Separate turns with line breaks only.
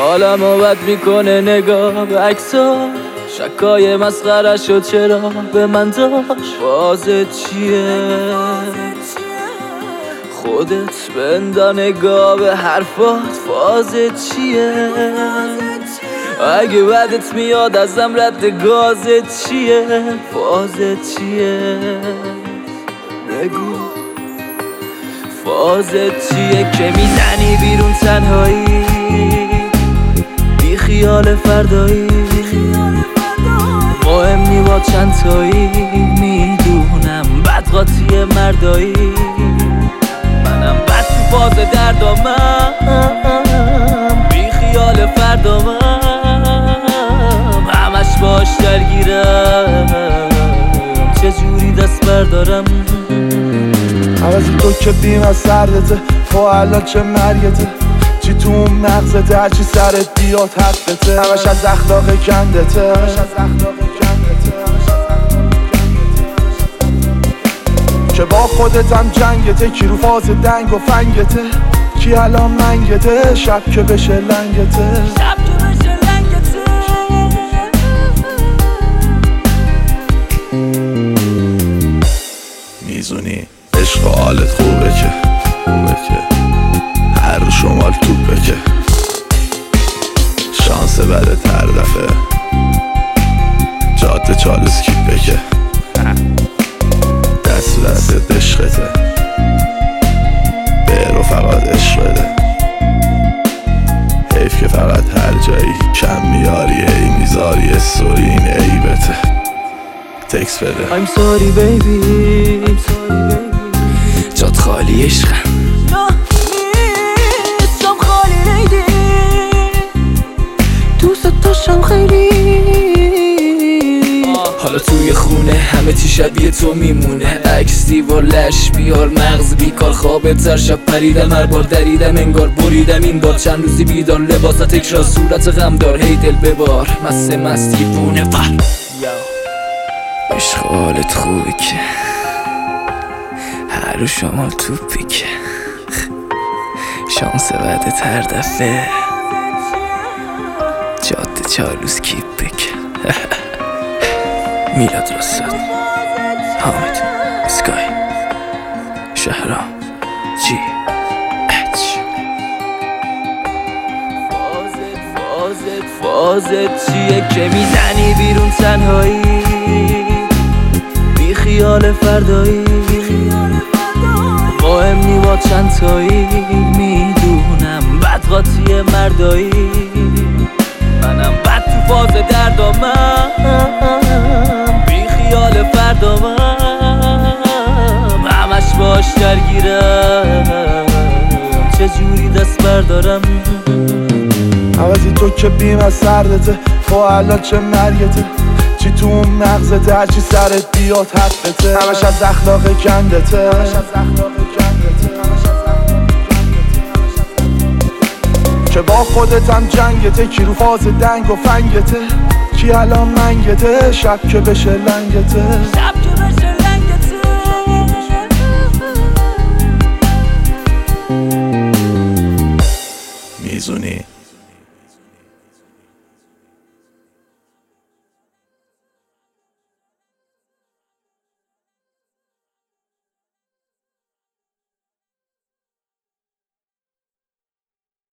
حالمو بد میکنه نگاه به عکس‌ها، شکای مسخره شد چرا به من داشت. فازت چیه؟ خودت بندا نگاه به حرفات. فازت چیه؟ اگه بدت میاد ازم رد گازت چیه؟ فازت چیه؟ بگو فازت چیه که میزنی بیرون تنهایی، بی خیال فردایی، مهم نی با چند تایی. میدونم بد قاطی مردایی، منم بد تو فاز دردامم، بی خیال فردامم، همش باش درگیرم، چجوری دست بردارم.
عوضی تو که بیم از سردته، تو الان چه مرگته، چی تو اون مغزته، هرچی سرت بیاد حقته، همش از اخلاق کندته. که با خودت هم جنگته، کی رو فاز دنگ و فنگته، کی الان منگته، شب که بشه لنگته.
میزونی عشق و حالت خوبه که هر شمال توپه که شانس بدت هر دفعه جاده چالوس کیپه که دست دست عشقته، برو فقط عشق بده. حیف که فقط هر جایی کم میاری ای میذاری استوری این عیبته. تکس بده
I'm sorry baby جات خالی عشقم، نیستم خالی نیدی، دوست داشتم خیلی. حالا توی خونه همه چی شبیه تو میمونه، عکس دیوار لش بیار مغز بیکار، خواب تر شب پریدم هر بار دریدم انگار بریدم این بار. چند روزی بیدار لباسا تکرار صورت غمدار، هی دل ببار مستی بونه فر. عشق حالت خوبی که هر رو شمال توپی که شانس بدت هر دفعه جاده چالوس کیپه که میلاد رستاد، حامد، اسکای، شهرام، جی اچ. فازت چیه که میزنی بیرون تنهایی، بی خیال فردایی، مهم نی با چند تایی. میدونم بد قاطی مردایی، منم بد تو فاز دردامم، بی خیال فردامم، همش باش درگیرم، چجوری دست بردارم.
عوضی تو که بیم از سردته، تو الان چه مرگته، چی تو اون مغزته، هرچی سرت بیاد حقته، همش از اخلاق کندته. که با خودت هم جنگته، کی رو فاز دنگ و فنگته، کی الان منگته، شب که بشه لنگته.
میزونی